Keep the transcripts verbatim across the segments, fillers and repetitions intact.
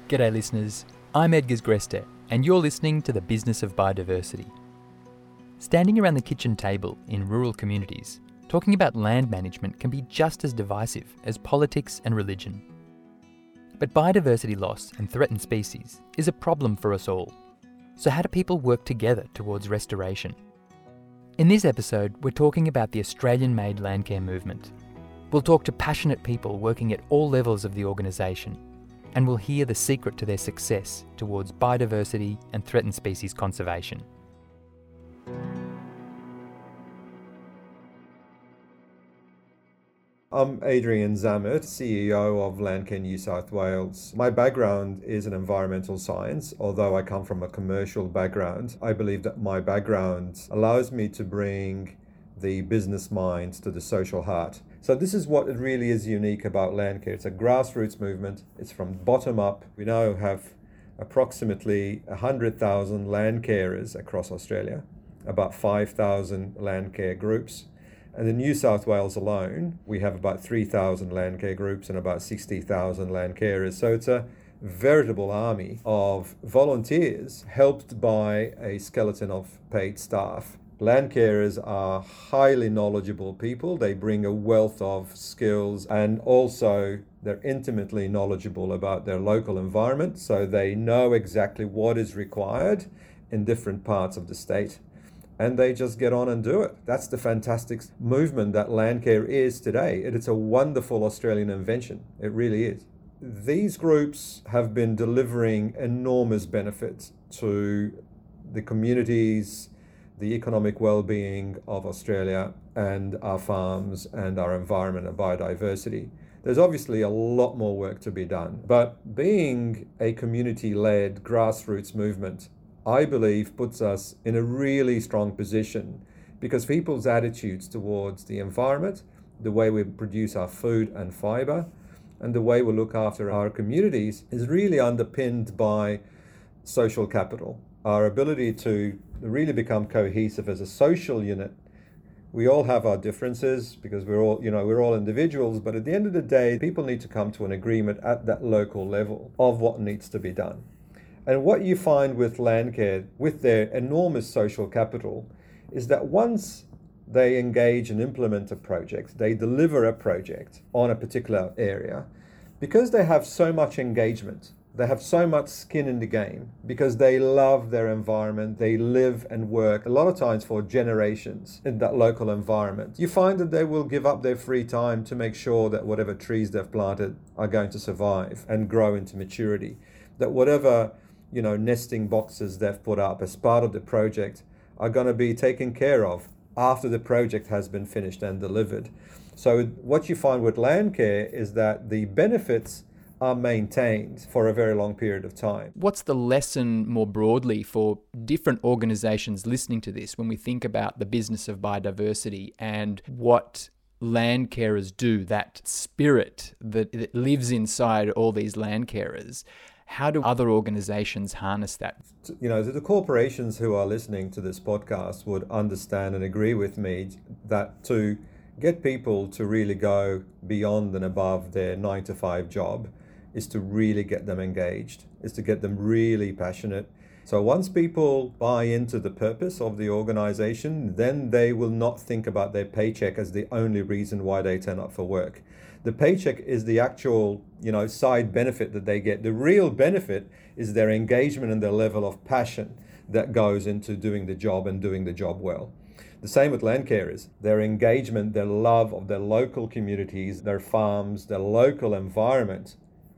G'day listeners, I'm Edgars Greste and you're listening to The Business of Biodiversity. Standing around the kitchen table in rural communities, talking about land management can be just as divisive as politics and religion. But biodiversity loss and threatened species is a problem for us all. So how do people work together towards restoration? In this episode, we're talking about the Australian-made Landcare movement. We'll talk to passionate people working at all levels of the organisation, and we'll hear the secret to their success towards biodiversity and threatened species conservation. I'm Adrian Zammert, C E O of Landcare New South Wales. My background is in environmental science. Although I come from a commercial background, I believe that my background allows me to bring the business mind to the social heart. So this is what it really is unique about Landcare. It's a grassroots movement. It's from bottom up. We now have approximately one hundred thousand land carers across Australia, about five thousand land care groups. And in New South Wales alone, we have about three thousand land care groups and about sixty thousand land carers. So it's a veritable army of volunteers helped by a skeleton of paid staff. Land carers are highly knowledgeable people. They bring a wealth of skills, and also they're intimately knowledgeable about their local environment, so they know exactly what is required in different parts of the state. And they just get on and do it. That's the fantastic movement that Landcare is today. It's a wonderful Australian invention. It really is. These groups have been delivering enormous benefits to the communities, the economic well-being of Australia and our farms and our environment and biodiversity. There's obviously a lot more work to be done, but being a community-led grassroots movement, I believe, puts us in a really strong position because people's attitudes towards the environment, the way we produce our food and fibre, and the way we look after our communities is really underpinned by social capital. Our ability to really become cohesive as a social unit. We all have our differences because we're all, you know, we're all individuals, but at the end of the day, people need to come to an agreement at that local level of what needs to be done. And what you find with Landcare, with their enormous social capital, is that once they engage and implement a project, they deliver a project on a particular area, because they have so much engagement, they have so much skin in the game, because they love their environment, they live and work a lot of times for generations in that local environment. You find that they will give up their free time to make sure that whatever trees they've planted are going to survive and grow into maturity, that whatever you know, nesting boxes they've put up as part of the project are going to be taken care of after the project has been finished and delivered. So what you find with Landcare is that the benefits are maintained for a very long period of time. What's the lesson more broadly for different organisations listening to this when we think about the business of biodiversity and what land carers do, that spirit that, that lives inside all these land carers? How do other organisations harness that? You know, the corporations who are listening to this podcast would understand and agree with me that to get people to really go beyond and above their nine to five job is to really get them engaged, is to get them really passionate. So once people buy into the purpose of the organisation, then they will not think about their paycheck as the only reason why they turn up for work. The paycheck is the actual, you know, side benefit that they get. The real benefit is their engagement and their level of passion that goes into doing the job and doing the job well. The same with land carers. Their engagement, their love of their local communities, their farms, their local environment,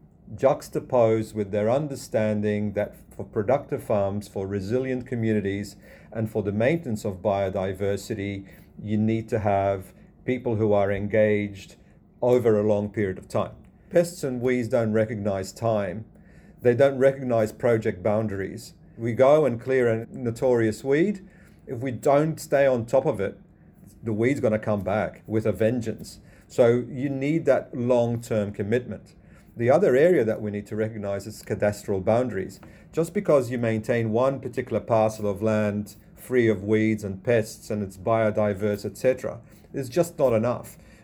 juxtaposed with their understanding that for productive farms, for resilient communities, and for the maintenance of biodiversity, you need to have people who are engaged over a long period of time. Pests and weeds don't recognize time. They don't recognize project boundaries. We go and clear a notorious weed. If we don't stay on top of it, the weed's going to come back with a vengeance. So you need that long-term commitment. The other area that we need to recognize is cadastral boundaries. Just because you maintain one particular parcel of land free of weeds and pests and it's biodiverse, et cetera, is just not enough.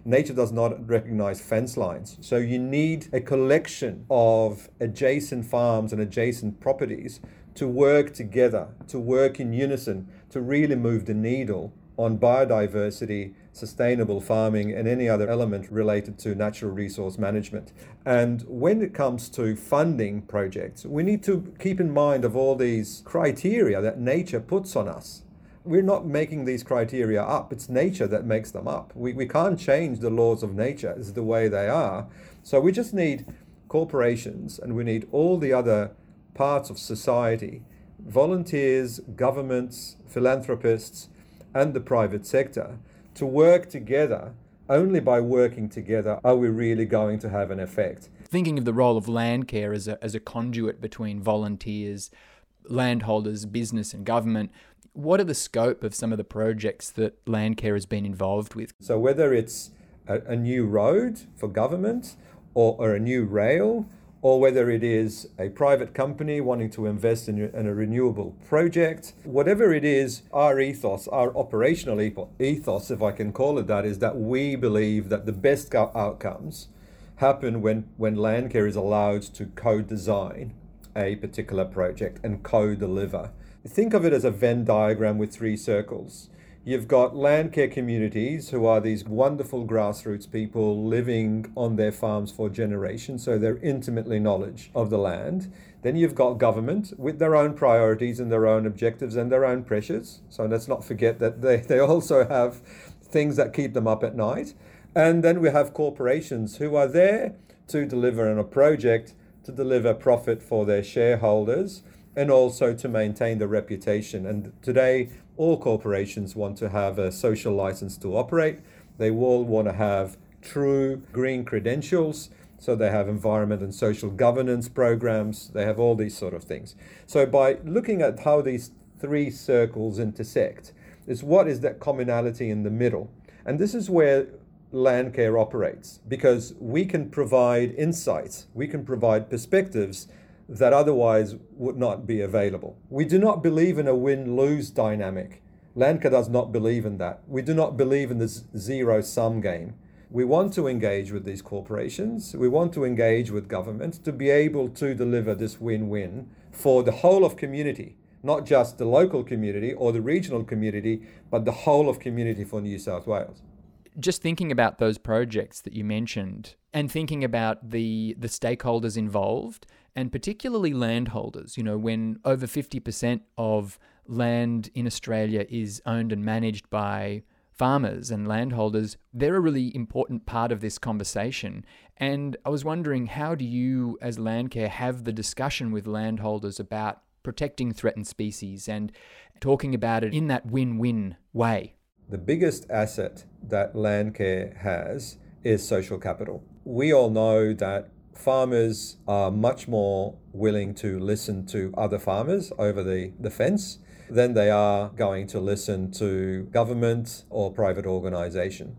Nature does not recognize fence lines. So you need a collection of adjacent farms and adjacent properties to work together, to work in unison, to really move the needle on biodiversity, sustainable farming, and any other element related to natural resource management. And when it comes to funding projects, we need to keep in mind of all these criteria that nature puts on us. We're not making these criteria up. It's nature that makes them up. We, we can't change the laws of nature. It's the way they are. So we just need corporations, and we need all the other parts of society, volunteers, governments, philanthropists, and the private sector to work together. Only by working together are we really going to have an effect. Thinking of the role of Landcare as a, as a conduit between volunteers, landholders, business and government, what are the scope of some of the projects that Landcare has been involved with? So whether it's a, a new road for government or, or a new rail, or whether it is a private company wanting to invest in, in a renewable project, whatever it is, our ethos, our operational ethos, if I can call it that, is that we believe that the best outcomes happen when, when Landcare is allowed to co-design a particular project and co-deliver. Think of it as a Venn diagram with three circles. You've got Landcare communities, who are these wonderful grassroots people living on their farms for generations, so they're intimately knowledge of the land. Then you've got government with their own priorities and their own objectives and their own pressures. So let's not forget that they, they also have things that keep them up at night. And then we have corporations who are there to deliver on a project, to deliver profit for their shareholders, and also to maintain the reputation. And today, all corporations want to have a social license to operate. They all want to have true green credentials. So they have environment and social governance programs. They have all these sort of things. So by looking at how these three circles intersect, is what is that commonality in the middle? And this is where Landcare operates, because we can provide insights, we can provide perspectives that otherwise would not be available. We do not believe in a win-lose dynamic. Landcare does not believe in that. We do not believe in this zero-sum game. We want to engage with these corporations. We want to engage with government to be able to deliver this win-win for the whole of community, not just the local community or the regional community, but the whole of community for New South Wales. Just thinking about those projects that you mentioned and thinking about the the stakeholders involved, and particularly landholders, you know, when over fifty percent of land in Australia is owned and managed by farmers and landholders, they're a really important part of this conversation. And I was wondering, how do you as Landcare have the discussion with landholders about protecting threatened species and talking about it in that win-win way? The biggest asset that Landcare has is social capital. We all know that farmers are much more willing to listen to other farmers over the, the fence than they are going to listen to government or private organisation.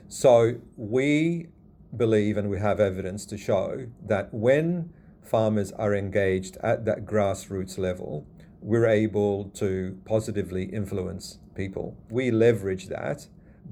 So we believe, and we have evidence to show, that when farmers are engaged at that grassroots level, we're able to positively influence people. We leverage that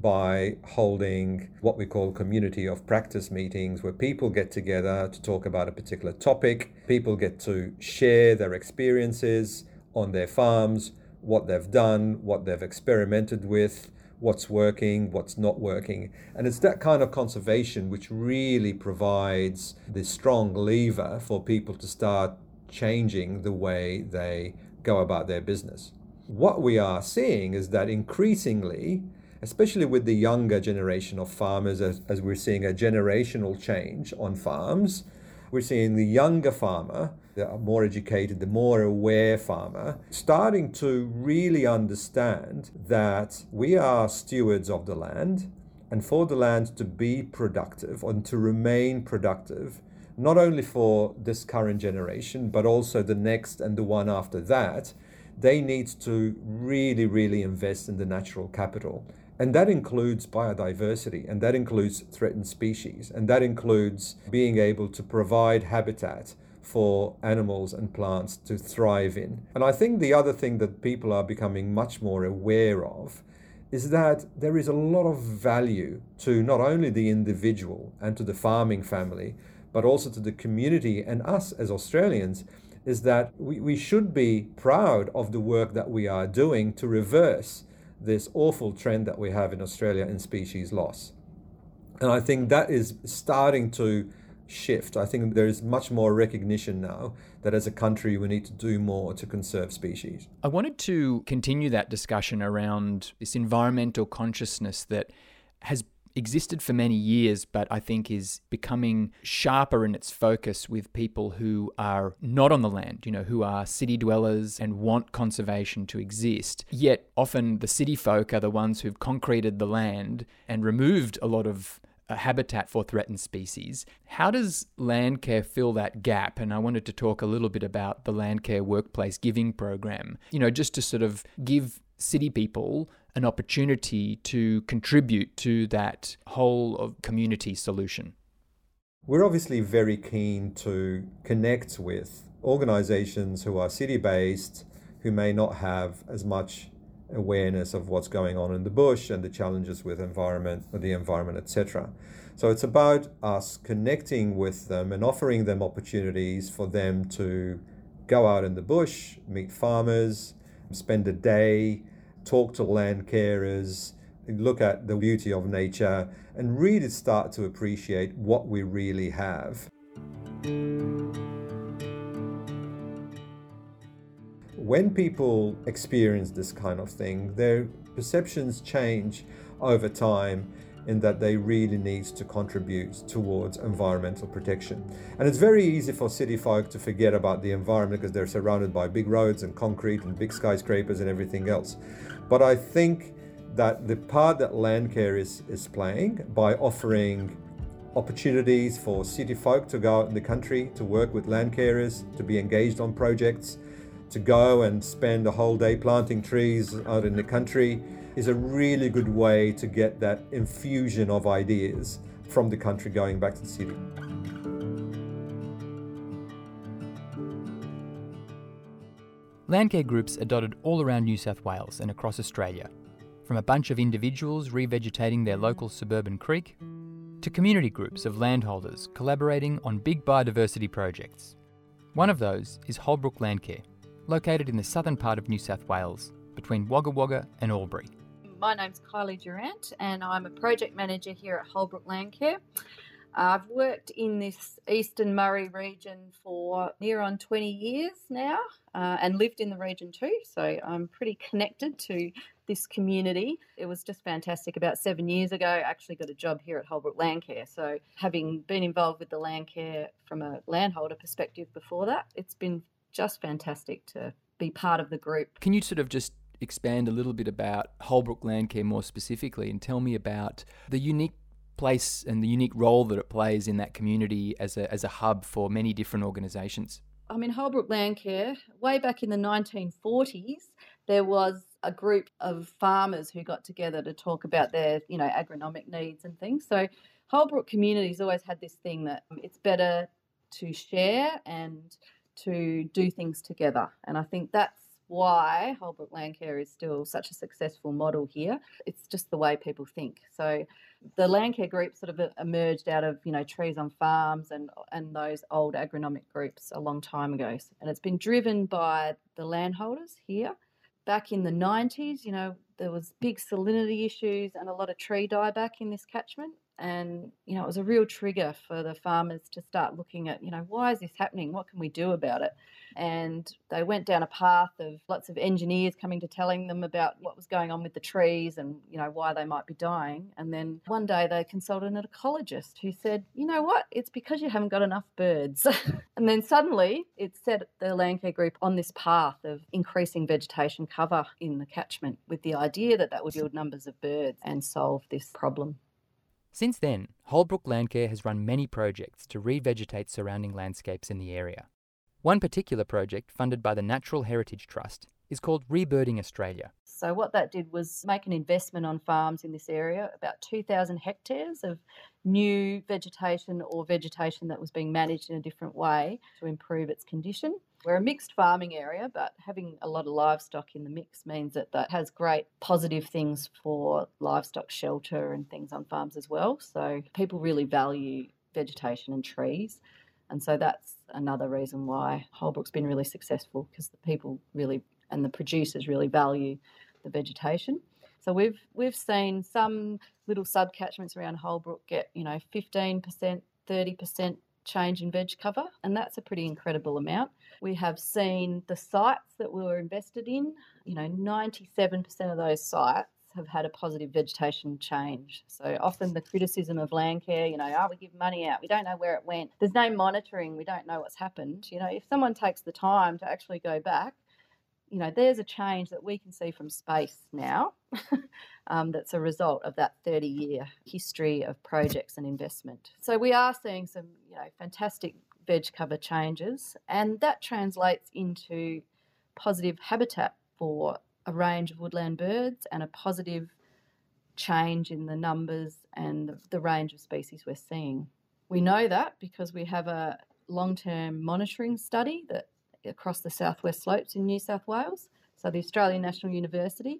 by holding what we call community of practice meetings, where people get together to talk about a particular topic. People get to share their experiences on their farms, what they've done, what they've experimented with, what's working, what's not working. And it's that kind of conservation which really provides the strong lever for people to start changing the way they go about their business. What we are seeing is that increasingly, especially with the younger generation of farmers, as, as we're seeing a generational change on farms, we're seeing the younger farmer, the more educated, the more aware farmer, starting to really understand that we are stewards of the land, and for the land to be productive and to remain productive, not only for this current generation, but also the next and the one after that, they need to really, really invest in the natural capital. And that includes biodiversity, and that includes threatened species, and that includes being able to provide habitat for animals and plants to thrive in. And I think the other thing that people are becoming much more aware of is that there is a lot of value to not only the individual and to the farming family, but also to the community and us as Australians, is that we, we should be proud of the work that we are doing to reverse this awful trend that we have in Australia in species loss. And I think that is starting to shift. I think there is much more recognition now that as a country we need to do more to conserve species. I wanted to continue that discussion around this environmental consciousness that has existed for many years, but I think is becoming sharper in its focus with people who are not on the land, you know, who are city dwellers and want conservation to exist. Yet often the city folk are the ones who've concreted the land and removed a lot of a habitat for threatened species. How does Landcare fill that gap? And I wanted to talk a little bit about the Landcare Workplace Giving Program, you know, just to sort of give city people an opportunity to contribute to that whole of community solution. We're obviously very keen to connect with organisations who are city-based, who may not have as much awareness of what's going on in the bush and the challenges with environment, with the environment, et cetera. So it's about us connecting with them and offering them opportunities for them to go out in the bush, meet farmers, spend a day, talk to land carers, look at the beauty of nature, and really start to appreciate what we really have. When people experience this kind of thing, their perceptions change over time in that they really need to contribute towards environmental protection. And it's very easy for city folk to forget about the environment because they're surrounded by big roads and concrete and big skyscrapers and everything else. But I think that the part that Landcare is, is playing by offering opportunities for city folk to go out in the country, to work with land carers, to be engaged on projects, to go and spend a whole day planting trees out in the country is a really good way to get that infusion of ideas from the country going back to the city. Landcare groups are dotted all around New South Wales and across Australia, from a bunch of individuals revegetating their local suburban creek to community groups of landholders collaborating on big biodiversity projects. One of those is Holbrook Landcare, located in the southern part of New South Wales, between Wagga Wagga and Albury. My name's Kylie Durant and I'm a project manager here at Holbrook Landcare. I've worked in this Eastern Murray region for near on twenty years now uh, and lived in the region too, so I'm pretty connected to this community. It was just fantastic. About seven years ago, I actually got a job here at Holbrook Landcare. So having been involved with the Landcare from a landholder perspective before that, it's been just fantastic to be part of the group. Can you sort of just expand a little bit about Holbrook Landcare more specifically and tell me about the unique place and the unique role that it plays in that community as a as a hub for many different organisations? I mean, Holbrook Landcare, way back in the nineteen forties, there was a group of farmers who got together to talk about their, you know, agronomic needs and things. So Holbrook communities always had this thing that it's better to share and to do things together. And I think that's why Holbrook Landcare is still such a successful model here. It's just the way people think. So the Landcare group sort of emerged out of, you know, Trees on Farms and, and those old agronomic groups a long time ago. And it's been driven by the landholders here. Back in the nineties, you know, there was big salinity issues and a lot of tree dieback in this catchment. And, you know, it was a real trigger for the farmers to start looking at, you know, why is this happening? What can we do about it? And they went down a path of lots of engineers coming to telling them about what was going on with the trees and, you know, why they might be dying. And then one day they consulted an ecologist who said, you know what, it's because you haven't got enough birds. And then suddenly it set the Landcare group on this path of increasing vegetation cover in the catchment with the idea that that would yield numbers of birds and solve this problem. Since then, Holbrook Landcare has run many projects to revegetate surrounding landscapes in the area. One particular project funded by the Natural Heritage Trust is called Rebirding Australia. So what that did was make an investment on farms in this area, about two thousand hectares of new vegetation or vegetation that was being managed in a different way to improve its condition. We're a mixed farming area, but having a lot of livestock in the mix means that that has great positive things for livestock shelter and things on farms as well. So people really value vegetation and trees. And so that's another reason why Holbrook's been really successful, because the people really and the producers really value the vegetation. So we've we've seen some little subcatchments around Holbrook get, you know, fifteen percent, thirty percent change in veg cover, and that's a pretty incredible amount. We have seen the sites that we were invested in, you know, ninety-seven percent of those sites have had a positive vegetation change. So often the criticism of Landcare, you know, oh, we give money out, we don't know where it went. There's no monitoring, we don't know what's happened. You know, if someone takes the time to actually go back, you know, there's a change that we can see from space now um, that's a result of that thirty-year history of projects and investment. So we are seeing some, you know, fantastic veg cover changes, and that translates into positive habitat for a range of woodland birds and a positive change in the numbers and the, the range of species we're seeing. We know that because we have a long-term monitoring study that across the southwest slopes in New South Wales. So the Australian National University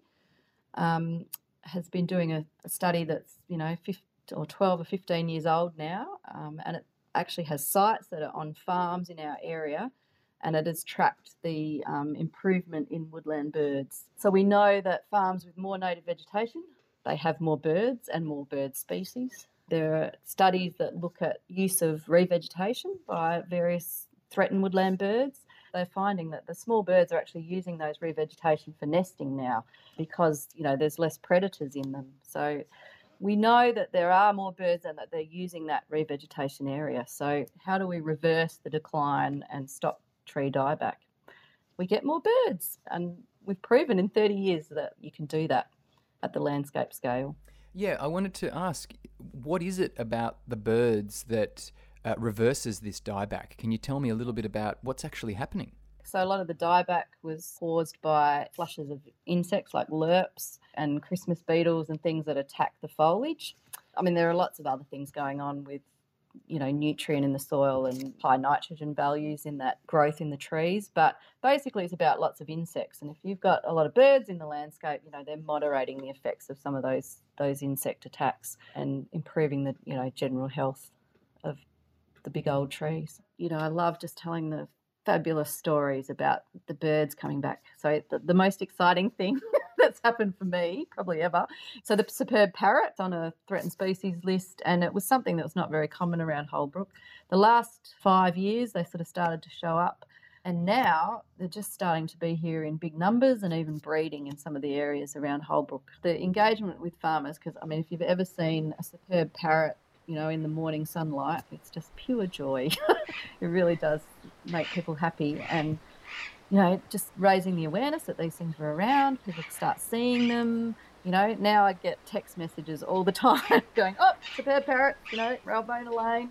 um, has been doing a, a study that's, you know, fifteen or twelve or fifteen years old now, um, and it actually has sites that are on farms in our area, and it has tracked the um, improvement in woodland birds. So we know that farms with more native vegetation, they have more birds and more bird species. There are studies that look at use of revegetation by various threatened woodland birds. They're finding that the small birds are actually using those revegetation for nesting now because, you know, there's less predators in them. So we know that there are more birds and that they're using that revegetation area. So how do we reverse the decline and stop tree dieback? We get more birds, and we've proven in thirty years that you can do that at the landscape scale. Yeah, I wanted to ask, what is it about the birds that Uh, reverses this dieback? Can you tell me a little bit about what's actually happening? So a lot of the dieback was caused by flushes of insects like lerps and Christmas beetles and things that attack the foliage. I mean, there are lots of other things going on with, you know, nutrient in the soil and high nitrogen values in that growth in the trees. But basically it's about lots of insects. And if you've got a lot of birds in the landscape, you know, they're moderating the effects of some of those those insect attacks and improving the, you know, general health of the big old trees. You know, I love just telling the fabulous stories about the birds coming back. So the, the most exciting thing that's happened for me, probably ever. So the superb parrot's on a threatened species list, and it was something that was not very common around Holbrook. The last five years, they sort of started to show up, and now they're just starting to be here in big numbers and even breeding in some of the areas around Holbrook. The engagement with farmers, because, I mean, if you've ever seen a superb parrot, you know, in the morning sunlight, it's just pure joy. It really does make people happy. And, you know, just raising the awareness that these things are around, people start seeing them. You know, now I get text messages all the time going, oh, superb parrot, you know, Ralbona Lane.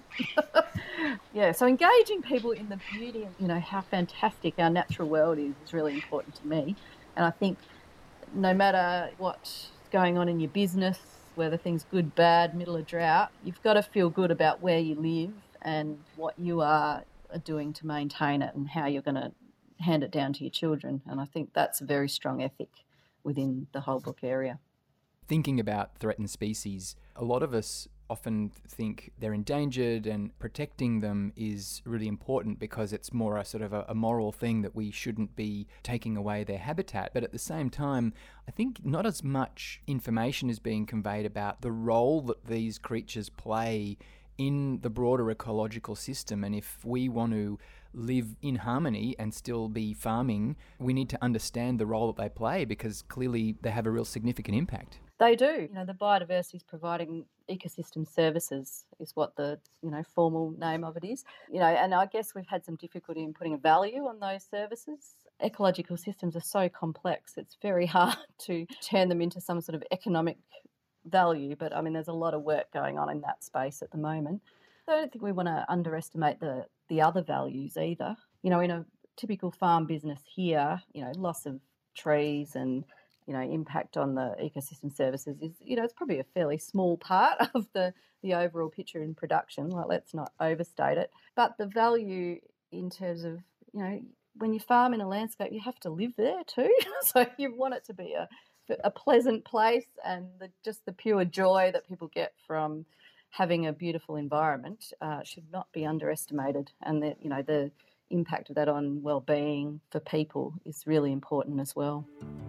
Yeah, so engaging people in the beauty of, you know, how fantastic our natural world is is really important to me. And I think no matter what's going on in your business, whether things good, bad, middle of drought, you've got to feel good about where you live and what you are doing to maintain it and how you're going to hand it down to your children. And I think that's a very strong ethic within the Holbrook area. Thinking about threatened species, a lot of us often think they're endangered, and protecting them is really important because it's more a sort of a, a moral thing that we shouldn't be taking away their habitat. But at the same time, I think not as much information is being conveyed about the role that these creatures play in the broader ecological system. And if we want to live in harmony and still be farming, we need to understand the role that they play, because clearly they have a real significant impact. They do. You know, the biodiversity is providing ecosystem services is what the, you know, formal name of it is. You know, and I guess we've had some difficulty in putting a value on those services. Ecological systems are so complex, it's very hard to turn them into some sort of economic value. But I mean, there's a lot of work going on in that space at the moment. I don't think we want to underestimate the, the other values either. You know, in a typical farm business here, you know, loss of trees and, you know, impact on the ecosystem services is, you know, it's probably a fairly small part of the, the overall picture in production. Like, let's not overstate it. But the value in terms of, you know, when you farm in a landscape, you have to live there too. So you want it to be a, a pleasant place, and the, just the pure joy that people get from having a beautiful environment uh, should not be underestimated. And the, you know, the impact of that on well-being for people is really important as well.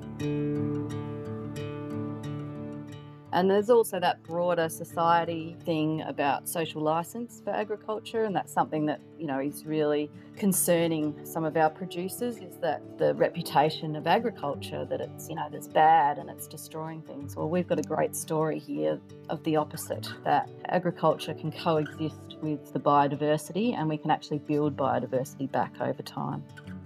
And there's also that broader society thing about social licence for agriculture, and that's something that, you know, is really concerning some of our producers, is that the reputation of agriculture, that it's, you know, that's bad and it's destroying things. Well, we've got a great story here of the opposite, that agriculture can coexist with the biodiversity and we can actually build biodiversity back over time.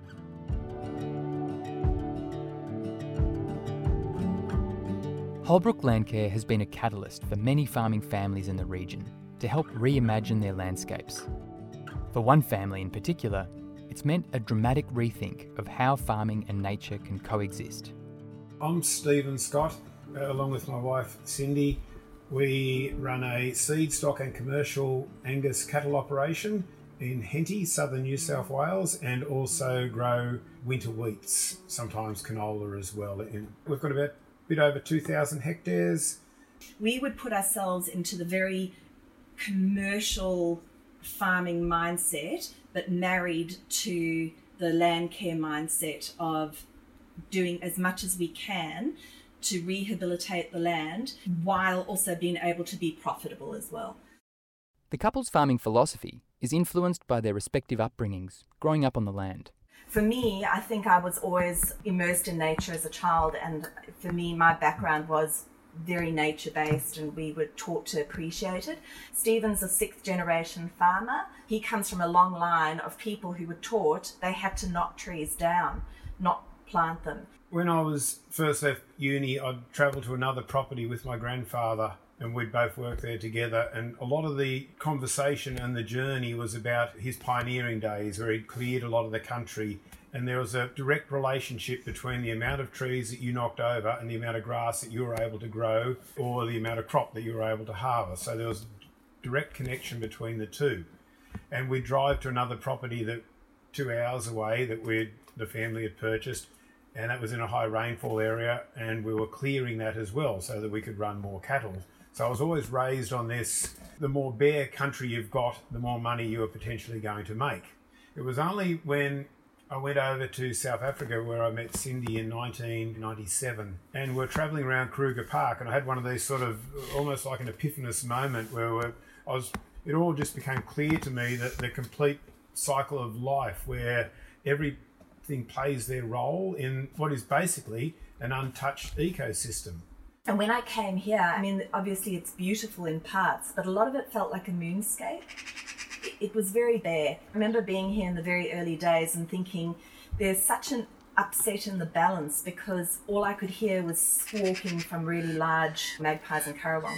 Holbrook Landcare has been a catalyst for many farming families in the region to help reimagine their landscapes. For one family in particular, it's meant a dramatic rethink of how farming and nature can coexist. I'm Stephen Scott, uh, along with my wife Cindy. We run a seed, stock and commercial Angus cattle operation in Henty, southern New South Wales, and also grow winter wheats, sometimes canola as well. And we've got about bit over two thousand hectares. We would put ourselves into the very commercial farming mindset, but married to the land care mindset of doing as much as we can to rehabilitate the land while also being able to be profitable as well. The couple's farming philosophy is influenced by their respective upbringings, growing up on the land. For me, I think I was always immersed in nature as a child, and for me, my background was very nature-based and we were taught to appreciate it. Stephen's a sixth-generation farmer. He comes from a long line of people who were taught they had to knock trees down, not plant them. When I was first left uni, I'd travel to another property with my grandfather and we'd both work there together, and a lot of the conversation and the journey was about his pioneering days where he'd cleared a lot of the country, and there was a direct relationship between the amount of trees that you knocked over and the amount of grass that you were able to grow or the amount of crop that you were able to harvest. So there was a direct connection between the two. And we'd drive to another property that two hours away that we'd the family had purchased, and that was in a high rainfall area, and we were clearing that as well so that we could run more cattle. So I was always raised on this, the more bare country you've got, the more money you are potentially going to make. It was only when I went over to South Africa where I met Cindy in nineteen ninety-seven, and we're travelling around Kruger Park, and I had one of these sort of almost like an epiphanous moment where we're, I was, it all just became clear to me that the complete cycle of life where everything plays their role in what is basically an untouched ecosystem. And when I came here, I mean, obviously it's beautiful in parts, but a lot of it felt like a moonscape. It was very bare. I remember being here in the very early days and thinking there's such an upset in the balance because all I could hear was squawking from really large magpies and currawongs.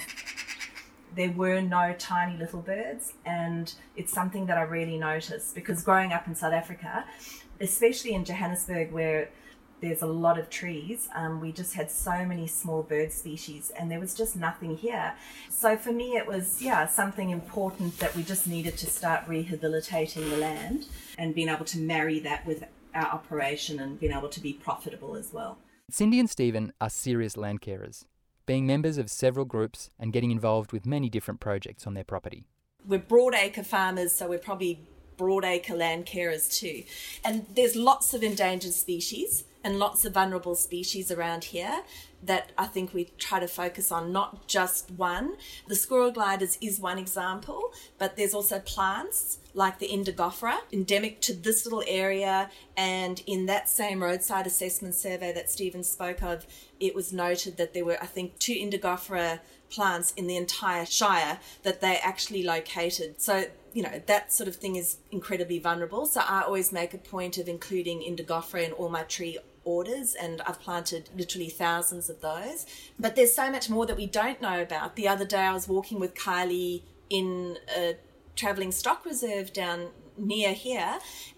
There were no tiny little birds, and it's something that I really noticed because growing up in South Africa, especially in Johannesburg where there's a lot of trees, um, we just had so many small bird species and there was just nothing here. So for me it was, yeah, something important that we just needed to start rehabilitating the land and being able to marry that with our operation and being able to be profitable as well. Cindy and Stephen are serious land carers, being members of several groups and getting involved with many different projects on their property. We're broadacre farmers, so we're probably broadacre land carers too. And there's lots of endangered species and lots of vulnerable species around here that I think we try to focus on, not just one. The squirrel gliders is one example, but there's also plants like the Indigofera, endemic to this little area, and in that same roadside assessment survey that Stephen spoke of, it was noted that there were, I think, two Indigofera plants in the entire Shire that they actually located. So, you know, that sort of thing is incredibly vulnerable. So I always make a point of including Indigofera in all my tree orders, and I've planted literally thousands of those. But there's so much more that we don't know about. The other day I was walking with Kylie in a travelling stock reserve down near here,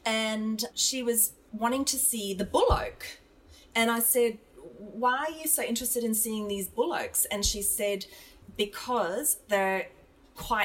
and she was wanting to see the bull oak. And I said, why are you so interested in seeing these bull oaks? And she said, because they're quite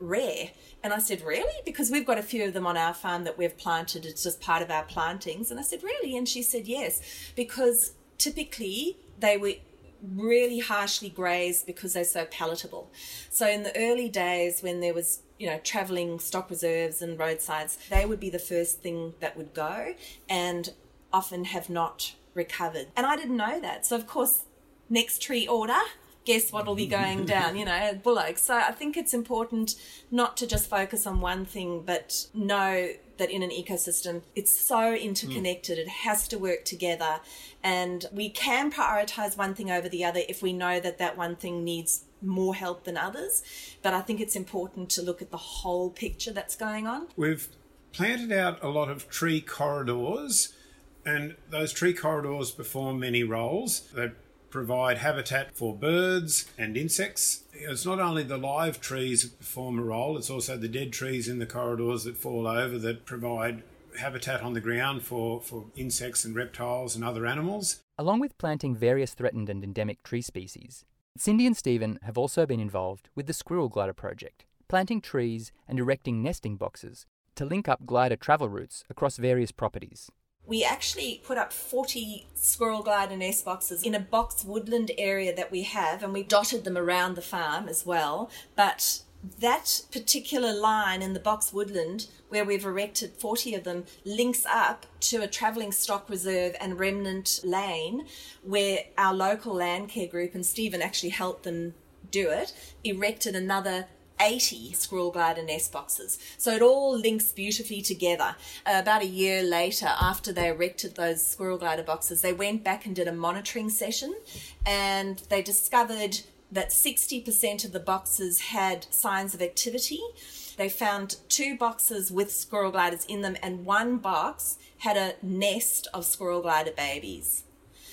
rare. And I said, really? Because we've got a few of them on our farm that we've planted. It's just part of our plantings. And I said, really? And she said, yes, because typically they were really harshly grazed because they're so palatable. So in the early days when there was, you know, travelling stock reserves and roadsides, they would be the first thing that would go and often have not recovered. And I didn't know that. So of course, next tree order, guess what will be going down, you know, bull oaks. So I think it's important not to just focus on one thing, but know that in an ecosystem, it's so interconnected. Mm. It has to work together. And we can prioritise one thing over the other if we know that that one thing needs more help than others. But I think it's important to look at the whole picture that's going on. We've planted out a lot of tree corridors, and those tree corridors perform many roles. They provide habitat for birds and insects. It's not only the live trees that perform a role, it's also the dead trees in the corridors that fall over that provide habitat on the ground for, for insects and reptiles and other animals. Along with planting various threatened and endemic tree species, Cindy and Stephen have also been involved with the Squirrel Glider project, planting trees and erecting nesting boxes to link up glider travel routes across various properties. We actually put up forty squirrel glider nest boxes in a box woodland area that we have, and we dotted them around the farm as well. But that particular line in the box woodland where we've erected forty of them links up to a travelling stock reserve and remnant lane where our local land care group, and Stephen actually helped them do it, erected another eighty squirrel glider nest boxes. So it all links beautifully together. Uh, about a year later, after they erected those squirrel glider boxes, they went back and did a monitoring session, and they discovered that sixty percent of the boxes had signs of activity. They found two boxes with squirrel gliders in them, and one box had a nest of squirrel glider babies.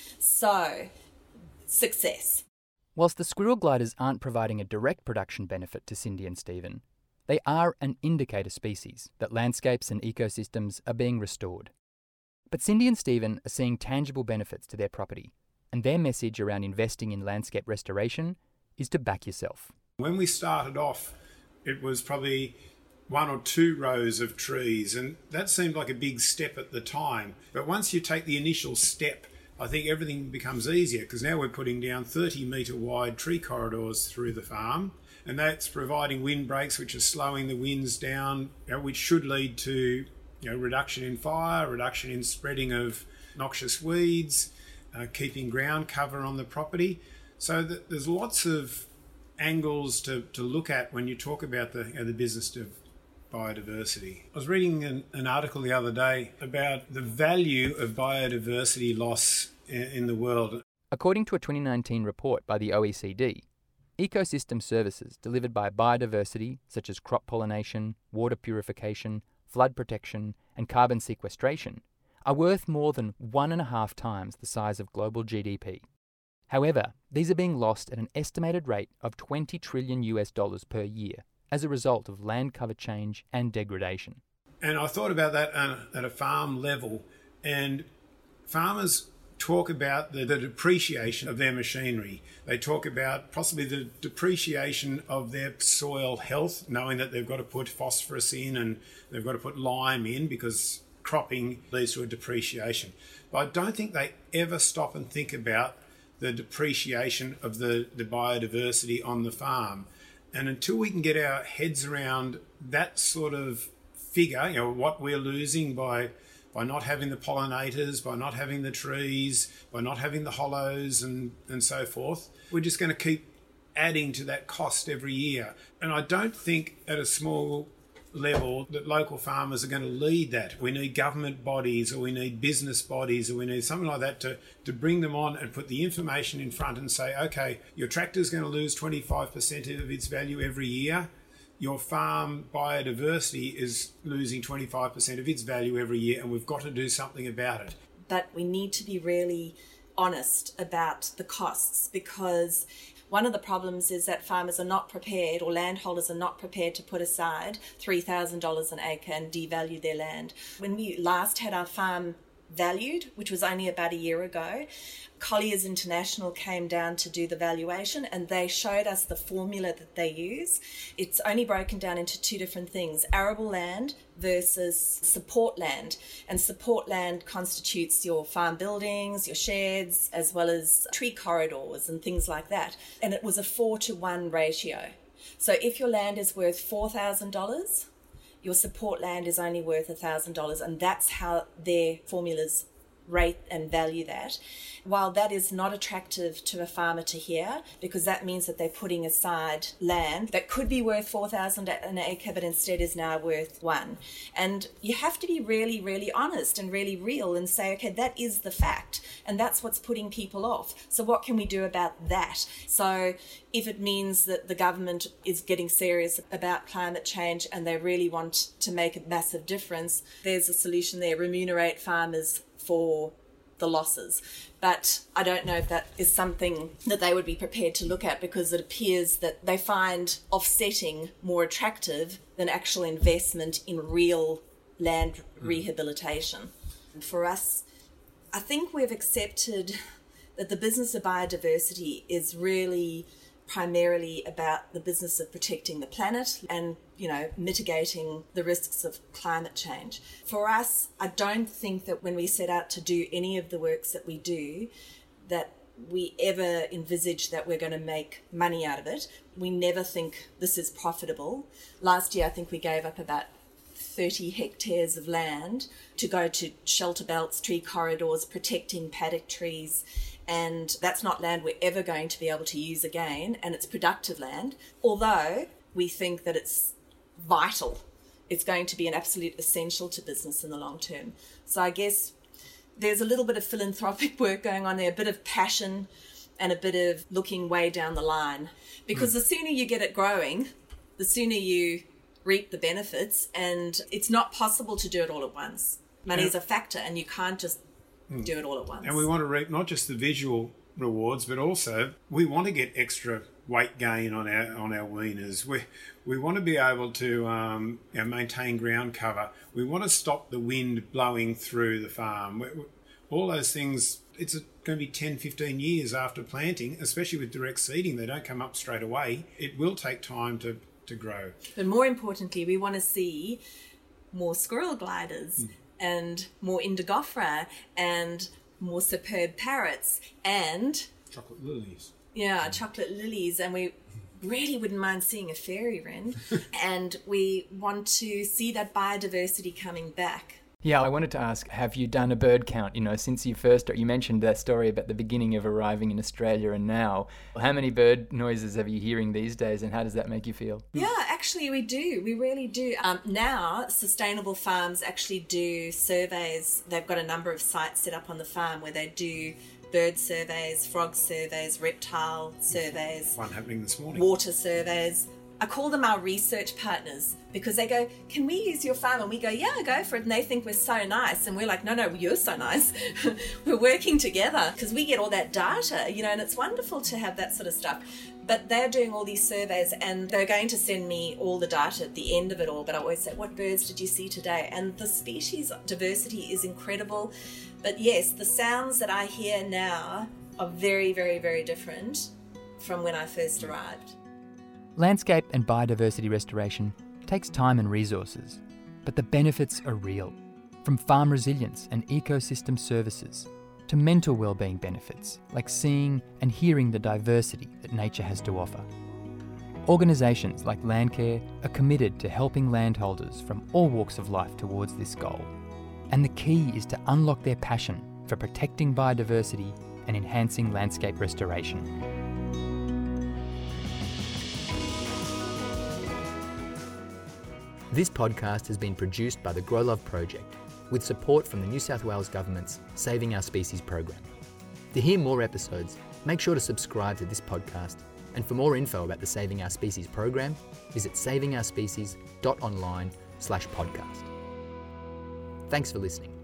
So, success. Whilst the squirrel gliders aren't providing a direct production benefit to Cindy and Stephen, they are an indicator species that landscapes and ecosystems are being restored. But Cindy and Stephen are seeing tangible benefits to their property, and their message around investing in landscape restoration is to back yourself. When we started off, it was probably one or two rows of trees, and that seemed like a big step at the time. But once you take the initial step, I think everything becomes easier, because now we're putting down thirty metre wide tree corridors through the farm, and that's providing windbreaks which are slowing the winds down, you know, which should lead to, you know, reduction in fire, reduction in spreading of noxious weeds, uh, keeping ground cover on the property. So that there's lots of angles to, to look at when you talk about the, you know, the business of biodiversity. I was reading an, an article the other day about the value of biodiversity loss in, in the world. According to a twenty nineteen report by the O E C D, ecosystem services delivered by biodiversity, such as crop pollination, water purification, flood protection, and carbon sequestration, are worth more than one and a half times the size of global G D P. However, these are being lost at an estimated rate of twenty trillion U S dollars per year as a result of land cover change and degradation. And I thought about that at a farm level, and farmers talk about the, the depreciation of their machinery. They talk about possibly the depreciation of their soil health, knowing that they've got to put phosphorus in and they've got to put lime in because cropping leads to a depreciation. But I don't think they ever stop and think about the depreciation of the, the biodiversity on the farm. And until we can get our heads around that sort of figure, you know, what we're losing by by not having the pollinators, by not having the trees, by not having the hollows and, and so forth, we're just going to keep adding to that cost every year. And I don't think at a small level that local farmers are going to lead that. We need government bodies, or we need business bodies, or we need something like that to, to bring them on and put the information in front and say, okay, your tractor's going to lose twenty-five percent of its value every year. Your farm biodiversity is losing twenty-five percent of its value every year, and we've got to do something about it. But we need to be really honest about the costs, because one of the problems is that farmers are not prepared, or landholders are not prepared to put aside three thousand dollars an acre and devalue their land. When we last had our farm valued, which was only about a year ago. Colliers International came down to do the valuation, and they showed us the formula that they use. It's only broken down into two different things: arable land versus support land. And support land constitutes your farm buildings, your sheds, as well as tree corridors and things like that. And it was a four to one ratio. So if your land is worth four thousand dollars, your support land is only worth one thousand dollars, and that's how their formulas rate and value that. While that is not attractive to a farmer to hear, because that means that they're putting aside land that could be worth four thousand dollars an acre, but instead is now worth one. And you have to be really, really honest and really real and say, okay, that is the fact, and that's what's putting people off. So what can we do about that? So if it means that the government is getting serious about climate change and they really want to make a massive difference, there's a solution there: remunerate farmers for the losses. But I don't know if that is something that they would be prepared to look at, because it appears that they find offsetting more attractive than actual investment in real land rehabilitation. And for us, I think we've accepted that the business of biodiversity is really primarily about the business of protecting the planet and, you know, mitigating the risks of climate change. For us, I don't think that when we set out to do any of the works that we do, that we ever envisage that we're going to make money out of it. We never think this is profitable. Last year, I think we gave up about thirty hectares of land to go to shelter belts, tree corridors, protecting paddock trees. And that's not land we're ever going to be able to use again, and it's productive land, although we think that it's vital. It's going to be an absolute essential to business in the long term. So I guess there's a little bit of philanthropic work going on there, a bit of passion and a bit of looking way down the line. Because mm. the sooner you get it growing, the sooner you reap the benefits, and it's not possible to do it all at once. Money yeah. is a factor, and you can't just do it all at once. And we want to reap not just the visual rewards, but also we want to get extra weight gain on our on our weaners. We we want to be able to um, you know, maintain ground cover. We want to stop the wind blowing through the farm. We, we, all those things. It's a, going to be ten, fifteen years after planting, especially with direct seeding. They don't come up straight away. It will take time to to grow. But more importantly, we want to see more squirrel gliders. Mm. And more Indigofera and more superb parrots and chocolate lilies. Yeah, chocolate lilies, and we really wouldn't mind seeing a fairy wren. And we want to see that biodiversity coming back. Yeah, I wanted to ask, have you done a bird count, you know, since you first, you mentioned that story about the beginning of arriving in Australia and now. How many bird noises are you hearing these days, and how does that make you feel? Yeah, actually we do. We really do. Um, now, Sustainable Farms actually do surveys. They've got a number of sites set up on the farm where they do bird surveys, frog surveys, reptile surveys. One happening this morning. Water surveys. I call them our research partners, because they go, can we use your farm? And we go, yeah, go for it. And they think we're so nice. And we're like, no, no, you're so nice. We're working together because we get all that data, you know, and it's wonderful to have that sort of stuff. But they're doing all these surveys, and they're going to send me all the data at the end of it all. But I always say, what birds did you see today? And the species diversity is incredible. But yes, the sounds that I hear now are very, very, very different from when I first arrived. Landscape and biodiversity restoration takes time and resources, but the benefits are real. From farm resilience and ecosystem services to mental wellbeing benefits like seeing and hearing the diversity that nature has to offer. Organisations like Landcare are committed to helping landholders from all walks of life towards this goal. And the key is to unlock their passion for protecting biodiversity and enhancing landscape restoration. This podcast has been produced by the Grow Love Project with support from the New South Wales Government's Saving Our Species program. To hear more episodes, make sure to subscribe to this podcast, and for more info about the Saving Our Species program, visit saving our species dot online slash podcast. Thanks for listening.